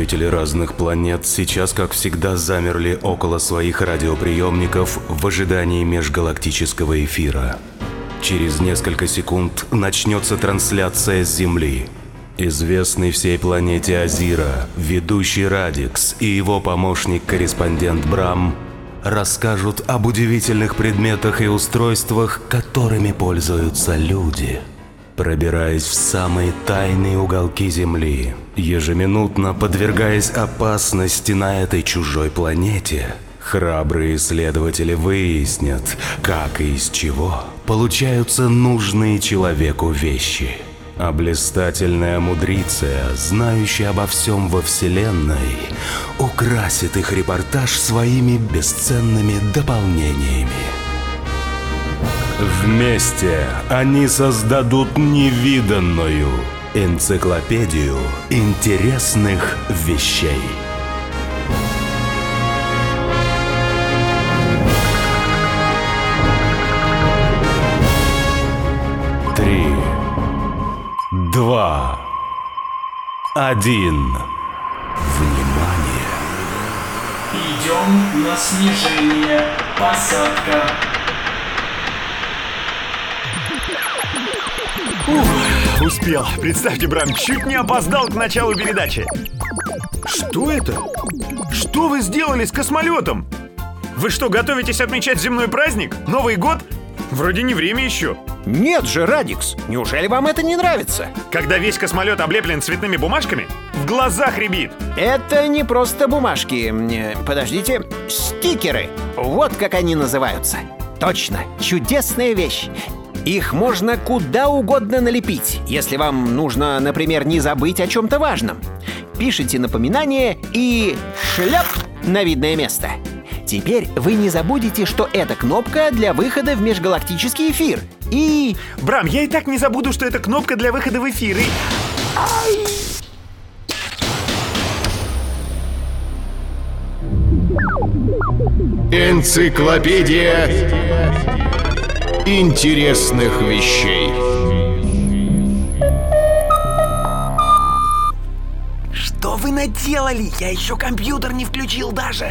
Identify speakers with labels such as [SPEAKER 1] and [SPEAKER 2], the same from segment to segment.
[SPEAKER 1] Жители разных планет сейчас, как всегда, замерли около своих радиоприемников в ожидании межгалактического эфира. Через несколько секунд начнется трансляция с Земли. Известный всей планете Азира, ведущий Радикс и его помощник-корреспондент Брам расскажут об удивительных предметах и устройствах, которыми пользуются люди. Пробираясь в самые тайные уголки Земли, ежеминутно подвергаясь опасности на этой чужой планете, храбрые исследователи выяснят, как и из чего получаются нужные человеку вещи. А блистательная мудриция, знающая обо всем во Вселенной, украсит их репортаж своими бесценными дополнениями. Вместе они создадут невиданную энциклопедию интересных вещей. Три, 2, 1. Внимание!
[SPEAKER 2] Идем на снижение. Посадка.
[SPEAKER 3] Успел. Представьте, Брам, чуть не опоздал к началу передачи. Что это? Что вы сделали с космолетом? Вы что, готовитесь отмечать земной праздник? Новый год? Вроде не время еще.
[SPEAKER 4] Нет же, Радикс, неужели вам это не нравится?
[SPEAKER 3] Когда весь космолет облеплен цветными бумажками, в глазах рябит.
[SPEAKER 4] Это не просто бумажки. Подождите, стикеры. Вот как они называются. Точно, чудесная вещь. Их можно куда угодно налепить, если вам нужно, например, не забыть о чем-то важном. Пишите напоминание и шляп на видное место. Теперь вы не забудете, что это кнопка для выхода в межгалактический эфир. И...
[SPEAKER 3] Брам, я и так не забуду, что это кнопка для выхода в эфир.
[SPEAKER 5] Энциклопедия интересных вещей.
[SPEAKER 6] Что вы наделали? Я еще компьютер не включил даже.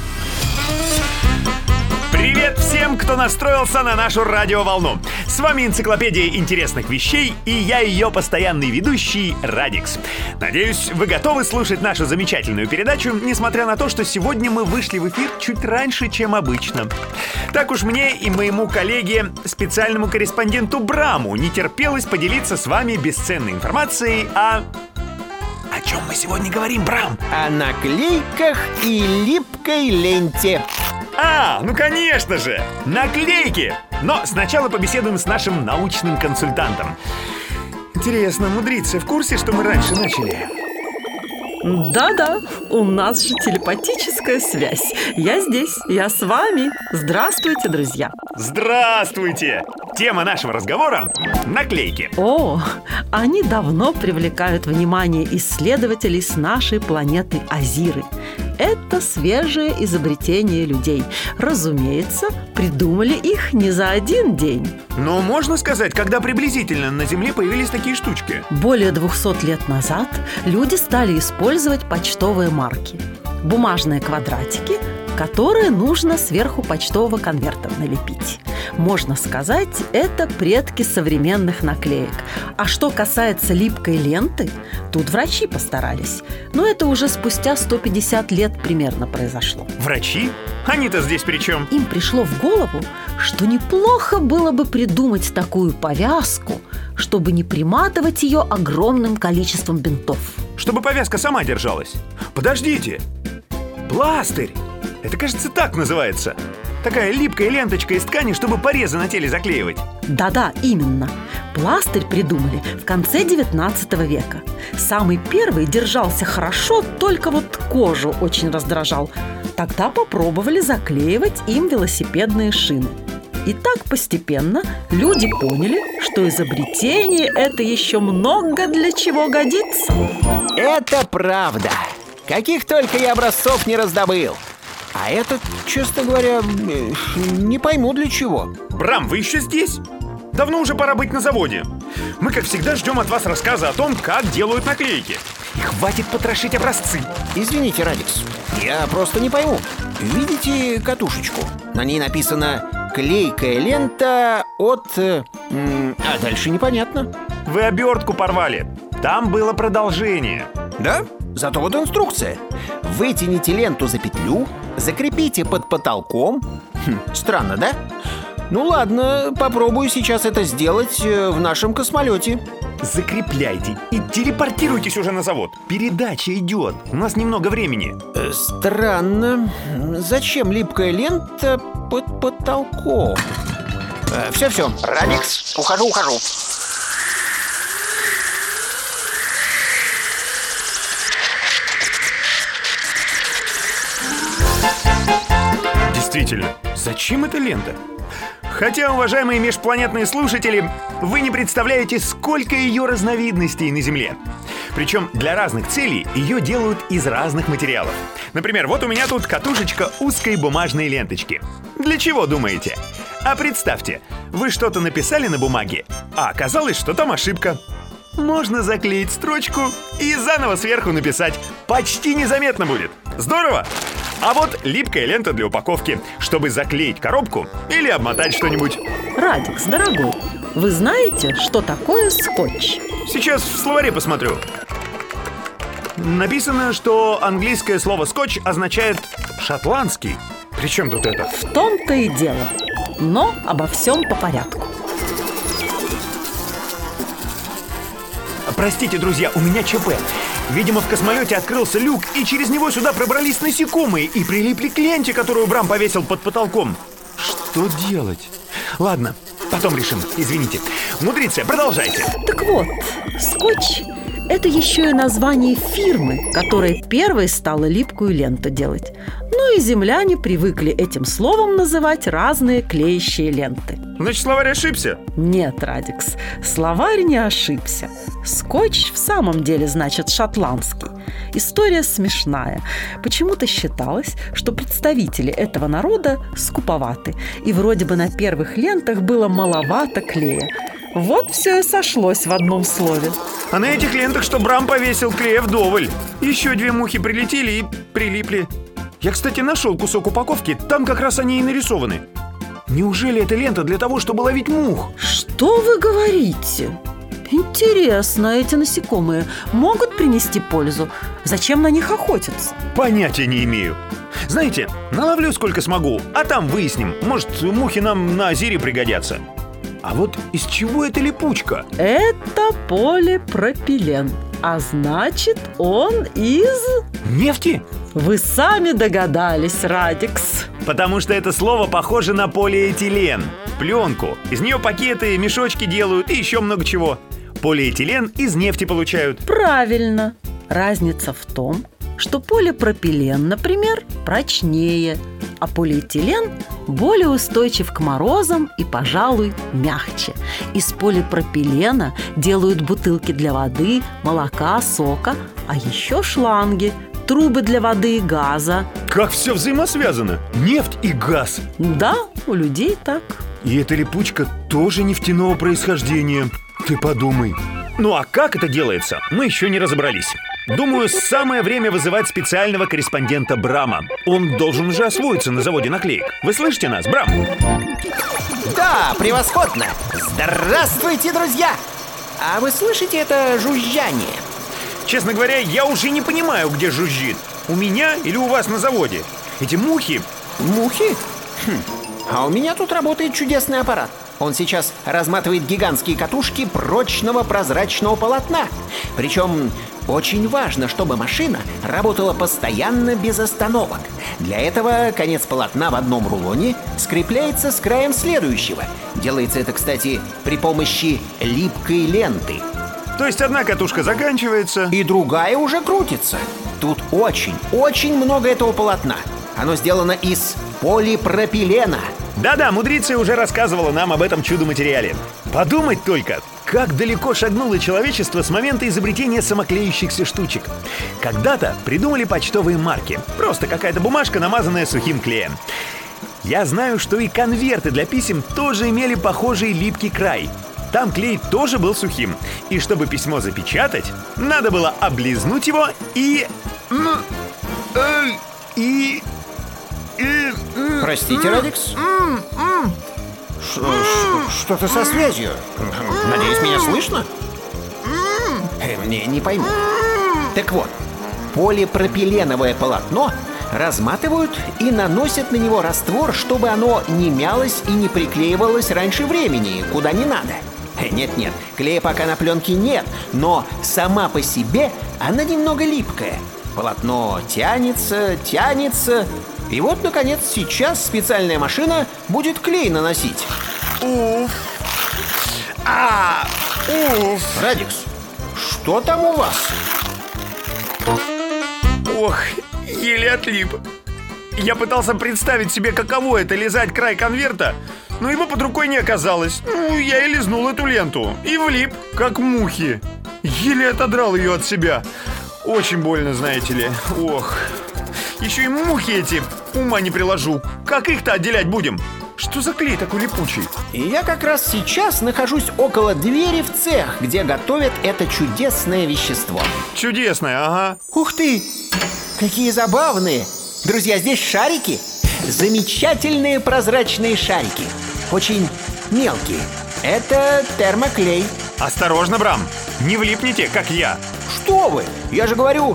[SPEAKER 3] Привет всем, кто настроился на нашу радиоволну. С вами энциклопедия интересных вещей и я ее постоянный ведущий Радикс. Надеюсь, вы готовы слушать нашу замечательную передачу, несмотря на то, что сегодня мы вышли в эфир чуть раньше, чем обычно. Так уж мне и моему коллеге, специальному корреспонденту Браму, не терпелось поделиться с вами бесценной информацией о
[SPEAKER 6] чем мы сегодня говорим, Брам?
[SPEAKER 4] О наклейках и липкой ленте.
[SPEAKER 3] Ну конечно же, наклейки! Но сначала побеседуем с нашим научным консультантом. Интересно, мудрица в курсе, что мы раньше начали?
[SPEAKER 7] Да-да, у нас же телепатическая связь. Я здесь, я с вами. Здравствуйте, друзья.
[SPEAKER 3] Здравствуйте! Тема нашего разговора – наклейки.
[SPEAKER 7] О, они давно привлекают внимание исследователей с нашей планеты Азиры. Это свежее изобретение людей. Разумеется, придумали их не за один день.
[SPEAKER 3] Но можно сказать, когда приблизительно на Земле появились такие штучки?
[SPEAKER 7] Более 200 лет назад люди стали использовать почтовые марки. Бумажные квадратики, которые нужно сверху почтового конверта налепить. Можно сказать, это предки современных наклеек. А что касается липкой ленты, тут врачи постарались. Но это уже спустя 150 лет примерно произошло.
[SPEAKER 3] Врачи? Они-то здесь при чем?
[SPEAKER 7] Им пришло в голову, что неплохо было бы придумать такую повязку, чтобы не приматывать ее огромным количеством бинтов.
[SPEAKER 3] Чтобы повязка сама держалась. Подождите! Пластырь! Это, кажется, так называется. Такая липкая ленточка из ткани, чтобы порезы на теле заклеивать.
[SPEAKER 7] Да-да, именно. Пластырь придумали в конце 19 века. Самый первый держался хорошо, только вот кожу очень раздражал. Тогда попробовали заклеивать им велосипедные шины. И так постепенно люди поняли, что изобретение это еще много для чего годится.
[SPEAKER 4] Это правда. Каких только я образцов не раздобыл. А этот, честно говоря, не пойму для чего.
[SPEAKER 3] Брам, вы еще здесь? Давно уже пора быть на заводе. Мы, как всегда, ждем от вас рассказа о том, как делают наклейки. И хватит потрошить образцы.
[SPEAKER 4] Извините, Радикс, я просто не пойму. Видите катушечку? На ней написано «клейкая лента от...» А дальше непонятно.
[SPEAKER 3] Вы обертку порвали. Там было продолжение.
[SPEAKER 4] Да? Зато вот инструкция. Вытяните ленту за петлю, закрепите под потолком. Странно, да? Ну ладно, попробую сейчас это сделать в нашем космолете.
[SPEAKER 3] Закрепляйте и телепортируйтесь уже на завод. Передача идет. У нас немного времени.
[SPEAKER 4] Странно. Зачем липкая лента под потолком? Все. Радикс, ухожу.
[SPEAKER 3] Действительно, зачем эта лента? Хотя, уважаемые межпланетные слушатели, вы не представляете, сколько ее разновидностей на Земле. Причем для разных целей ее делают из разных материалов. Например, вот у меня тут катушечка узкой бумажной ленточки. Для чего, думаете? А представьте, вы что-то написали на бумаге, а оказалось, что там ошибка. Можно заклеить строчку и заново сверху написать. Почти незаметно будет. Здорово! А вот липкая лента для упаковки, чтобы заклеить коробку или обмотать что-нибудь.
[SPEAKER 7] Радикс, дорогой, вы знаете, что такое скотч?
[SPEAKER 3] Сейчас в словаре посмотрю. Написано, что английское слово «скотч» означает «шотландский». При чем тут это?
[SPEAKER 7] В том-то и дело. Но обо всем по порядку.
[SPEAKER 3] Простите, друзья, у меня ЧП. Видимо, в космолете открылся люк, и через него сюда пробрались насекомые и прилипли к ленте, которую Брам повесил под потолком. Что делать? Ладно, потом решим, извините. Мудрица, продолжайте.
[SPEAKER 7] Так вот, скотч – это еще и название фирмы, которая первой стала липкую ленту делать. Ну и земляне привыкли этим словом называть разные клеящие ленты.
[SPEAKER 3] Значит, словарь ошибся?
[SPEAKER 7] Нет, Радикс, словарь не ошибся. Скотч в самом деле значит шотландский. История смешная. Почему-то считалось, что представители этого народа скуповаты, и вроде бы на первых лентах было маловато клея. Вот все и сошлось в одном слове.
[SPEAKER 3] А на этих лентах, что Брам повесил, клея вдоволь. Еще 2 мухи прилетели и прилипли. Я, кстати, нашел кусок упаковки, там как раз они и нарисованы. Неужели эта лента для того, чтобы ловить мух?
[SPEAKER 7] Что вы говорите? Интересно, эти насекомые могут принести пользу? Зачем на них охотиться?
[SPEAKER 3] Понятия не имею. Знаете, наловлю сколько смогу, а там выясним. Может, мухи нам на Азире пригодятся. А вот из чего эта липучка?
[SPEAKER 7] Это полипропилен. А значит, он из...
[SPEAKER 3] Нефти?
[SPEAKER 7] Вы сами догадались, Радикс.
[SPEAKER 3] Потому что это слово похоже на полиэтилен. Пленку. Из нее пакеты, мешочки делают и еще много чего. Полиэтилен из нефти получают.
[SPEAKER 7] Правильно. Разница в том, что полипропилен, например, прочнее, а полиэтилен более устойчив к морозам и, пожалуй, мягче. Из полипропилена делают бутылки для воды, молока, сока, а еще шланги, трубы для воды и газа.
[SPEAKER 3] Как все взаимосвязано? Нефть и газ.
[SPEAKER 7] Да, у людей так.
[SPEAKER 3] И эта липучка тоже нефтяного происхождения. Ты подумай. Ну а как это делается, мы еще не разобрались. Думаю, самое время вызывать специального корреспондента Брама. Он должен уже освоиться на заводе наклеек. Вы слышите нас, Брам?
[SPEAKER 4] Да, превосходно. Здравствуйте, друзья. А вы слышите это жужжание?
[SPEAKER 3] Честно говоря, я уже не понимаю, где жужжит. У меня или у вас на заводе? Эти мухи...
[SPEAKER 4] Мухи? А у меня тут работает чудесный аппарат. Он сейчас разматывает гигантские катушки прочного прозрачного полотна. Причем очень важно, чтобы машина работала постоянно без остановок. Для этого конец полотна в одном рулоне скрепляется с краем следующего. Делается это, кстати, при помощи липкой ленты.
[SPEAKER 3] То есть одна катушка заканчивается...
[SPEAKER 4] И другая уже крутится. Тут очень много этого полотна. Оно сделано из полипропилена.
[SPEAKER 3] Да-да, мудрица уже рассказывала нам об этом чудо-материале. Подумать только, как далеко шагнуло человечество с момента изобретения самоклеющихся штучек. Когда-то придумали почтовые марки. Просто какая-то бумажка, намазанная сухим клеем. Я знаю, что и конверты для писем тоже имели похожий липкий край. там клей тоже был сухим. И чтобы письмо запечатать, надо было облизнуть его и...
[SPEAKER 4] Простите, Радикс? Что-то со связью. Надеюсь, меня слышно? Не пойму. Так вот, полипропиленовое полотно разматывают и наносят на него раствор, чтобы оно не мялось и не приклеивалось раньше времени, куда не надо. Нет, клея пока на пленке нет, но сама по себе она немного липкая. Полотно тянется, и вот, наконец, сейчас специальная машина будет клей наносить.
[SPEAKER 3] Уф!
[SPEAKER 4] Радикс, что там у вас?
[SPEAKER 3] Ох, еле отлип. Я пытался представить себе, каково это лизать край конверта, но его под рукой не оказалось. Я и лизнул эту ленту и влип, как мухи. Еле отодрал ее от себя. Очень больно, знаете ли. Ох, еще и мухи эти, ума не приложу. Как их-то отделять будем? Что за клей такой липучий?
[SPEAKER 4] И я как раз сейчас нахожусь около двери в цех, где готовят это чудесное вещество.
[SPEAKER 3] Чудесное, ага.
[SPEAKER 4] Ух ты! Какие забавные! Друзья, здесь шарики. Замечательные прозрачные шарики. Очень мелкие. Это термоклей.
[SPEAKER 3] Осторожно, Брам, не влипните, как я.
[SPEAKER 4] Что вы? Я же говорю,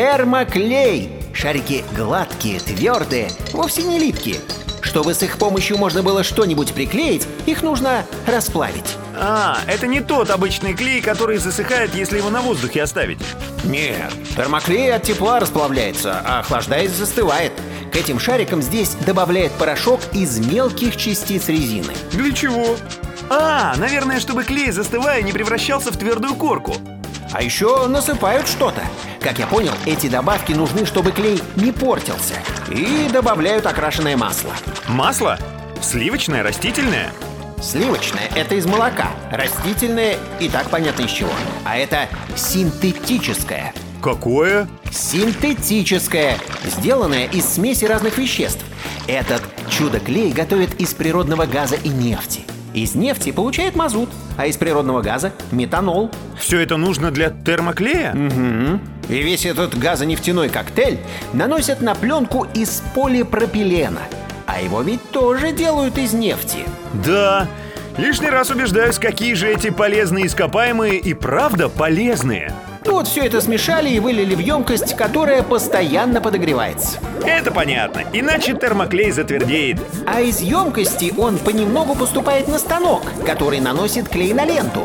[SPEAKER 4] термоклей. Шарики гладкие, твердые, вовсе не липкие. Чтобы с их помощью можно было что-нибудь приклеить, их нужно расплавить.
[SPEAKER 3] Это не тот обычный клей, который засыхает, если его на воздухе оставить.
[SPEAKER 4] Нет, термоклей от тепла расплавляется, а охлаждаясь застывает. К этим шарикам здесь добавляют порошок из мелких частиц резины.
[SPEAKER 3] Для чего? Наверное, чтобы клей, застывая, не превращался в твердую корку.
[SPEAKER 4] А еще насыпают что-то. Как я понял, эти добавки нужны, чтобы клей не портился. И добавляют окрашенное масло.
[SPEAKER 3] Масло? Сливочное, растительное?
[SPEAKER 4] Сливочное – это из молока. Растительное и так понятно из чего. А это синтетическое.
[SPEAKER 3] Какое?
[SPEAKER 4] Синтетическое, сделанное из смеси разных веществ. Этот чудо-клей готовят из природного газа и нефти. Из нефти получают мазут, а из природного газа – метанол.
[SPEAKER 3] Все это нужно для термоклея?
[SPEAKER 4] Угу. И весь этот газонефтяной коктейль наносят на пленку из полипропилена. А его ведь тоже делают из нефти.
[SPEAKER 3] Да, лишний раз убеждаюсь, какие же эти полезные ископаемые и правда полезные.
[SPEAKER 4] Вот все это смешали и вылили в емкость, которая постоянно подогревается.
[SPEAKER 3] Это понятно, иначе термоклей затвердеет.
[SPEAKER 4] А из емкости он понемногу поступает на станок, который наносит клей на ленту.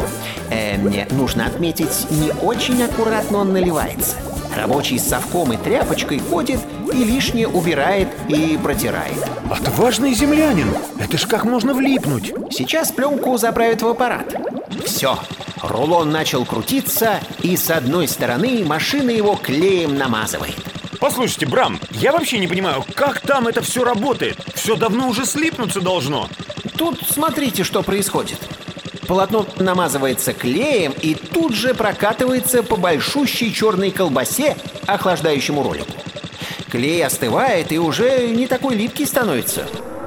[SPEAKER 4] Мне нужно отметить, не очень аккуратно он наливается. Рабочий с совком и тряпочкой ходит и лишнее убирает и протирает.
[SPEAKER 3] Отважный землянин! Это ж как можно влипнуть?
[SPEAKER 4] Сейчас пленку заправят в аппарат. Все, рулон начал крутиться, и с одной стороны машина его клеем намазывает.
[SPEAKER 3] Послушайте, Брам, я вообще не понимаю, как там это все работает? Все давно уже слипнуться должно.
[SPEAKER 4] Тут смотрите, что происходит. Полотно намазывается клеем и тут же прокатывается по большущей черной колбасе, охлаждающему ролику. Клей остывает и уже не такой липкий становится.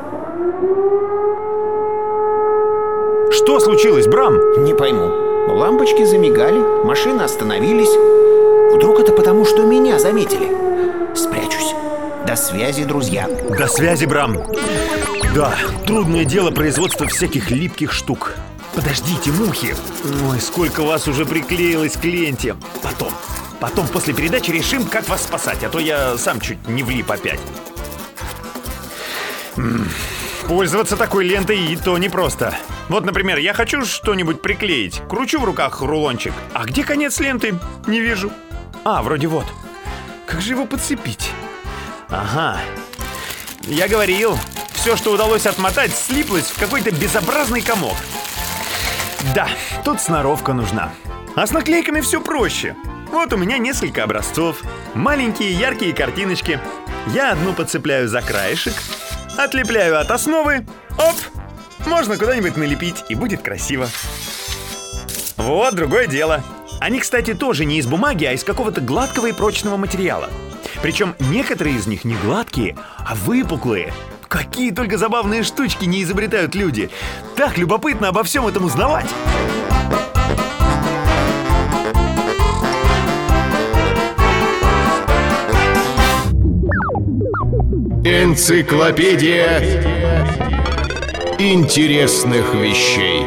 [SPEAKER 3] Что случилось, Брам?
[SPEAKER 4] Не пойму. Лампочки замигали, машины остановились. Вдруг это потому, что меня заметили? Спрячусь. До связи, друзья.
[SPEAKER 3] До связи, Брам. Да, трудное дело производства всяких липких штук. Подождите, мухи. Ой, сколько вас уже приклеилось к ленте. Потом после передачи решим, как вас спасать, а то я сам чуть не влип опять. Пользоваться такой лентой и то непросто. Вот, например, я хочу что-нибудь приклеить. Кручу в руках рулончик. А где конец ленты? Не вижу. Вроде вот. Как же его подцепить? Ага. Я говорил, все, что удалось отмотать, слиплось в какой-то безобразный комок. Да, тут сноровка нужна. А с наклейками все проще. Вот у меня несколько образцов. Маленькие яркие картиночки. Я одну подцепляю за краешек, отлепляю от основы. Оп! Можно куда-нибудь налепить, и будет красиво. Вот другое дело. Они, кстати, тоже не из бумаги, а из какого-то гладкого и прочного материала. Причем некоторые из них не гладкие, а выпуклые. Какие только забавные штучки не изобретают люди. Так любопытно обо всем этом узнавать.
[SPEAKER 5] Энциклопедия интересных вещей.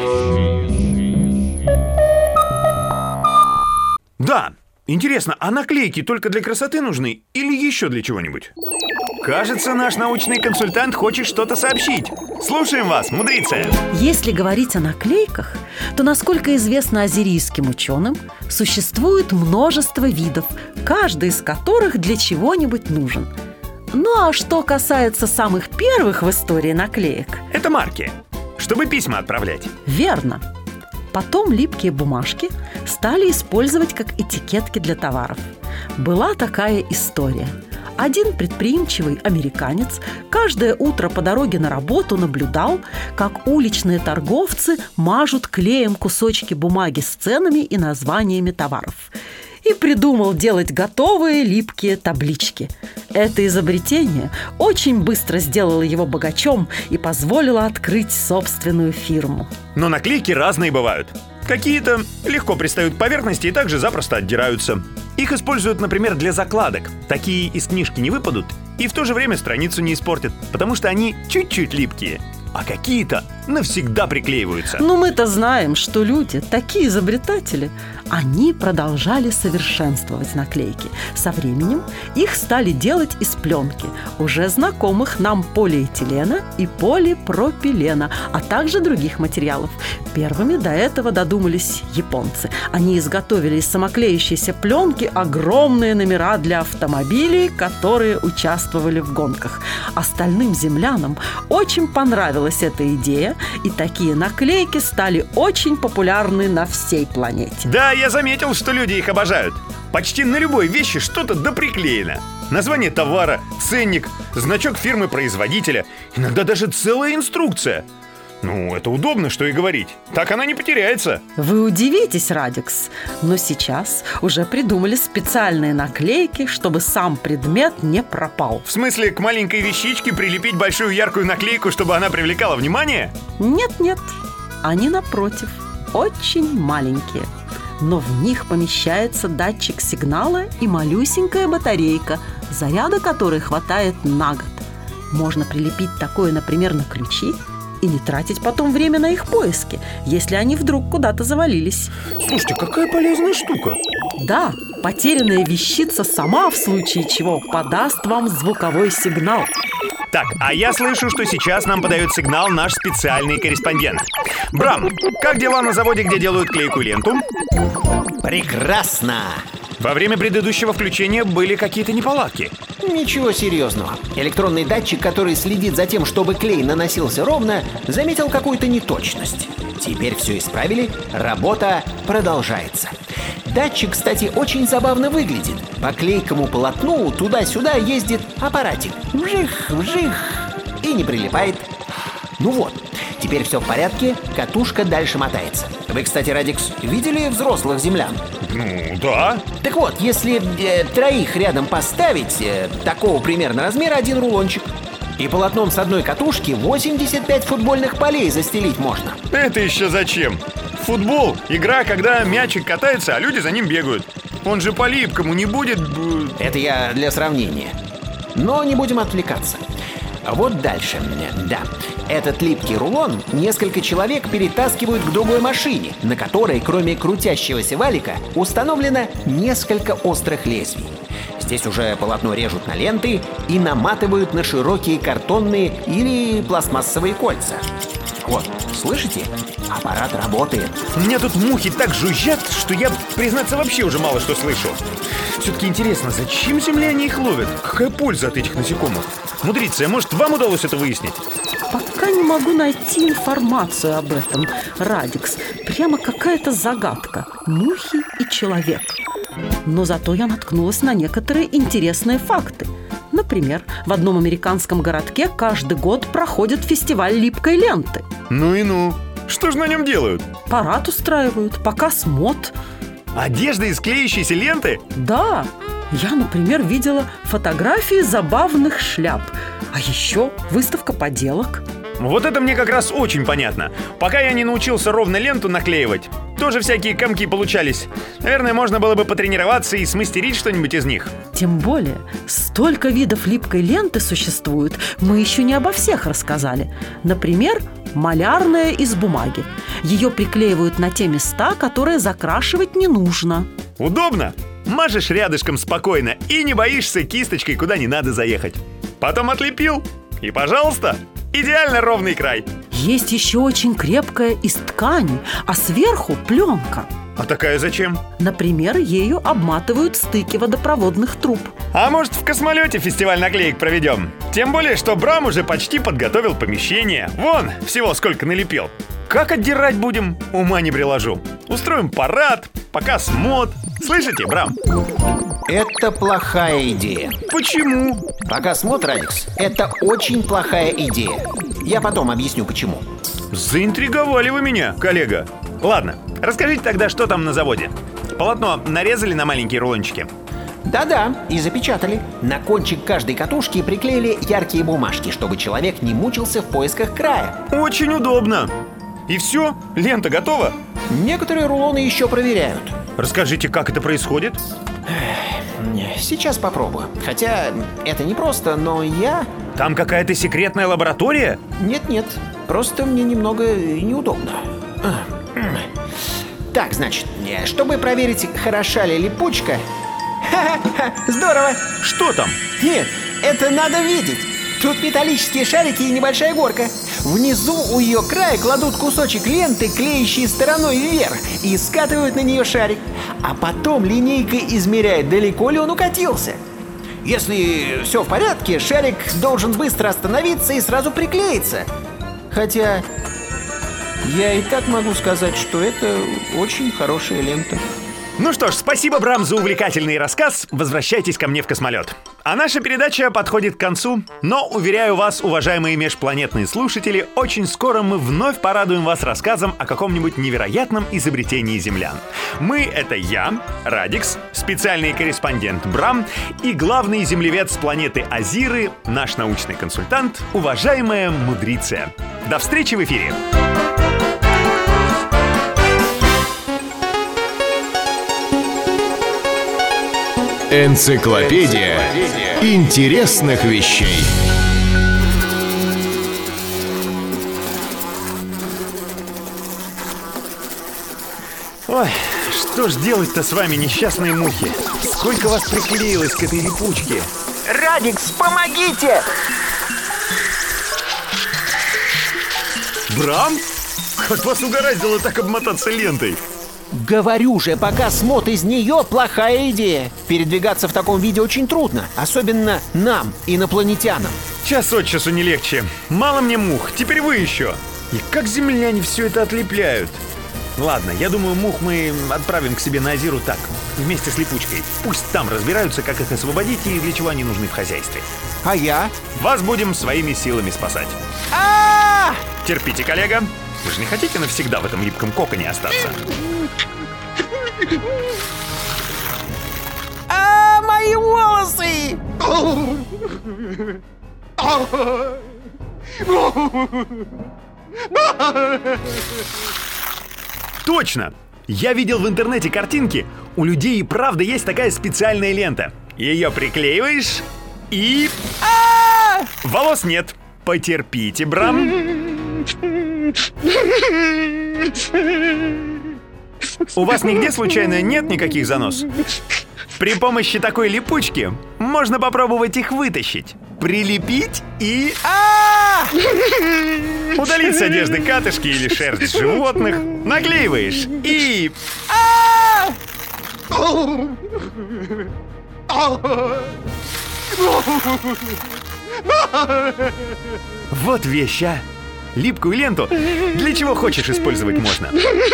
[SPEAKER 3] Да, интересно, а наклейки только для красоты нужны или еще для чего-нибудь? Кажется, наш научный консультант хочет что-то сообщить. Слушаем вас, мудрица.
[SPEAKER 7] Если говорить о наклейках, то, насколько известно азерийским ученым, существует множество видов, каждый из которых для чего-нибудь нужен. Ну а что касается самых первых в истории наклеек...
[SPEAKER 3] Это марки, чтобы письма отправлять.
[SPEAKER 7] Верно. Потом липкие бумажки стали использовать как этикетки для товаров. Была такая история. Один предприимчивый американец каждое утро по дороге на работу наблюдал, как уличные торговцы мажут клеем кусочки бумаги с ценами и названиями товаров. И придумал делать готовые липкие таблички. Это изобретение очень быстро сделало его богачом и позволило открыть собственную фирму.
[SPEAKER 3] Но наклейки разные бывают. Какие-то легко пристают к поверхности и также запросто отдираются. Их используют, например, для закладок. Такие из книжки не выпадут и в то же время страницу не испортят, потому что они чуть-чуть липкие. А какие-то навсегда приклеиваются.
[SPEAKER 7] Но мы-то знаем, что люди, такие изобретатели, они продолжали совершенствовать наклейки. Со временем их стали делать из пленки, уже знакомых нам полиэтилена и полипропилена, а также других материалов. Первыми до этого додумались японцы. Они изготовили из самоклеющейся пленки огромные номера для автомобилей, которые участвовали в гонках. Остальным землянам очень понравилась эта идея, и такие наклейки стали очень популярны на всей планете.
[SPEAKER 3] Да, я заметил, что люди их обожают. Почти на любой вещи что-то доприклеено. Название товара, ценник, значок фирмы-производителя, иногда даже целая инструкция. Ну, это удобно, что и говорить. Так она не потеряется.
[SPEAKER 7] Вы удивитесь, Радикс, но сейчас уже придумали специальные наклейки, чтобы сам предмет не пропал.
[SPEAKER 3] В смысле, к маленькой вещичке прилепить большую яркую наклейку, чтобы она привлекала внимание?
[SPEAKER 7] Нет-нет, они напротив, очень маленькие. Но в них помещается датчик сигнала и малюсенькая батарейка, заряда которой хватает на год. Можно прилепить такое, например, на ключи и не тратить потом время на их поиски, если они вдруг куда-то завалились.
[SPEAKER 3] Слушайте, какая полезная штука.
[SPEAKER 7] Да, потерянная вещица сама, в случае чего, подаст вам звуковой сигнал.
[SPEAKER 3] Так, а я слышу, что сейчас нам подает сигнал наш специальный корреспондент. Брам, как дела на заводе, где делают клейкую ленту?
[SPEAKER 4] Прекрасно!
[SPEAKER 3] Во время предыдущего включения были какие-то неполадки.
[SPEAKER 4] Ничего серьезного. Электронный датчик, который следит за тем, чтобы клей наносился ровно, заметил какую-то неточность. Теперь все исправили, работа продолжается. Датчик, кстати, очень забавно выглядит. По клейкому полотну туда-сюда ездит аппаратик. Вжих, вжих, и не прилипает. Ну вот, теперь все в порядке, катушка дальше мотается. Вы, кстати, Радикс, видели взрослых землян?
[SPEAKER 3] Ну, да.
[SPEAKER 4] Так вот, если троих рядом поставить, такого примерно размера, один рулончик, и полотном с одной катушки 85 футбольных полей застелить можно.
[SPEAKER 3] Это еще зачем? Футбол – игра, когда мячик катается, а люди за ним бегают. Он же по липкому не будет...
[SPEAKER 4] Это я для сравнения. Но не будем отвлекаться. А вот дальше. Да, этот липкий рулон несколько человек перетаскивают к другой машине, на которой, кроме крутящегося валика, установлено несколько острых лезвий. Здесь уже полотно режут на ленты и наматывают на широкие картонные или пластмассовые кольца. Вот, слышите? Аппарат работает.
[SPEAKER 3] У меня тут мухи так жужжат, что я, признаться, вообще уже мало что слышу. Все-таки интересно, зачем земляне их ловят? Какая польза от этих насекомых? Мудрица, может, вам удалось это выяснить?
[SPEAKER 7] Пока не могу найти информацию об этом, Радикс. Прямо какая-то загадка. Мухи и человек. Но зато я наткнулась на некоторые интересные факты. Например, в одном американском городке каждый год проходит фестиваль липкой ленты.
[SPEAKER 3] Ну и ну. Что же на нем делают?
[SPEAKER 7] Парад устраивают, показ мод.
[SPEAKER 3] Одежда из клеящейся ленты?
[SPEAKER 7] Да, Я, например, видела фотографии забавных шляп. А еще выставка поделок.
[SPEAKER 3] Вот это мне как раз очень понятно. Пока я не научился ровно ленту наклеивать, тоже всякие комки получались. Наверное, можно было бы потренироваться и смастерить что-нибудь из них.
[SPEAKER 7] Тем более, столько видов липкой ленты существует, мы еще не обо всех рассказали. Например, малярная из бумаги. Ее приклеивают на те места, которые закрашивать не нужно.
[SPEAKER 3] Удобно. Мажешь рядышком спокойно и не боишься кисточкой куда не надо заехать. Потом отлепил, и пожалуйста, идеально ровный край.
[SPEAKER 7] Есть еще очень крепкая из ткани, а сверху пленка.
[SPEAKER 3] А такая зачем?
[SPEAKER 7] Например, ею обматывают стыки водопроводных труб.
[SPEAKER 3] А может, в космолете фестиваль наклеек проведем? Тем более, что Брам уже почти подготовил помещение. Вон, всего сколько налепил. Как отдирать будем? Ума не приложу. Устроим парад, показ мод. Слышите, Брам?
[SPEAKER 4] Это плохая идея.
[SPEAKER 3] Почему?
[SPEAKER 4] Показ мод, Радикс, это очень плохая идея. Я потом объясню, почему.
[SPEAKER 3] Заинтриговали вы меня, коллега. Ладно, расскажите тогда, что там на заводе. Полотно нарезали на маленькие рулончики?
[SPEAKER 4] Да-да, и запечатали. На кончик каждой катушки приклеили яркие бумажки, чтобы человек не мучился в поисках края.
[SPEAKER 3] Очень удобно. И все? Лента готова?
[SPEAKER 4] Некоторые рулоны еще проверяют.
[SPEAKER 3] Расскажите, как это происходит?
[SPEAKER 4] Сейчас попробую. Хотя это непросто, но я...
[SPEAKER 3] Там какая-то секретная лаборатория?
[SPEAKER 4] Нет, просто мне немного неудобно. Так, значит, чтобы проверить, хороша ли липучка... Ха-ха-ха, здорово!
[SPEAKER 3] Что там?
[SPEAKER 4] Нет, это надо видеть. Тут металлические шарики и небольшая горка. Внизу у ее края кладут кусочек ленты, клеящей стороной вверх, и скатывают на нее шарик. А потом линейкой измеряет, далеко ли он укатился. Если все в порядке, шарик должен быстро остановиться и сразу приклеиться. Хотя я и так могу сказать, что это очень хорошая лента.
[SPEAKER 3] Ну что ж, спасибо, Брам, за увлекательный рассказ. Возвращайтесь ко мне в космолет. А наша передача подходит к концу. Но, уверяю вас, уважаемые межпланетные слушатели, очень скоро мы вновь порадуем вас рассказом о каком-нибудь невероятном изобретении землян. Мы — это я, Радикс, специальный корреспондент Брам и главный землевед с планеты Азиры, наш научный консультант, уважаемая Мудриция. До встречи в эфире!
[SPEAKER 5] Энциклопедия интересных вещей.
[SPEAKER 3] Ой, что ж делать-то с вами, несчастные мухи? Сколько вас приклеилось к этой липучке?
[SPEAKER 4] Радикс, помогите!
[SPEAKER 3] Брам? Как вас угораздило так обмотаться лентой?
[SPEAKER 4] Говорю же, показ мод из нее плохая идея. Передвигаться в таком виде очень трудно, особенно нам, инопланетянам.
[SPEAKER 3] Час от часу не легче. Мало мне мух, теперь вы еще. И как земляне все это отлепляют? Ладно, я думаю, мух мы отправим к себе на Азиру так, вместе с липучкой. Пусть там разбираются, как их освободить и для чего они нужны в хозяйстве.
[SPEAKER 4] А я?
[SPEAKER 3] Вас будем своими силами спасать. Терпите, коллега. Вы же не хотите навсегда в этом липком коконе остаться?
[SPEAKER 4] Мои волосы!
[SPEAKER 3] Точно! Я видел в интернете картинки. У людей и правда есть такая специальная лента. Ее приклеиваешь и... Волос нет. Потерпите, Брам. У вас нигде случайно нет никаких занос? При помощи такой липучки можно попробовать их вытащить, прилепить и... удалить с одежды катышки или шерсть животных. Наклеиваешь и... Вот вещь, а! Липкую ленту для чего хочешь использовать можно.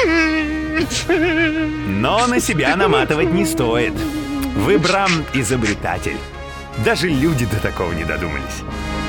[SPEAKER 3] Но на себя наматывать не стоит. Вы, Брам, изобретатель. Даже люди до такого не додумались.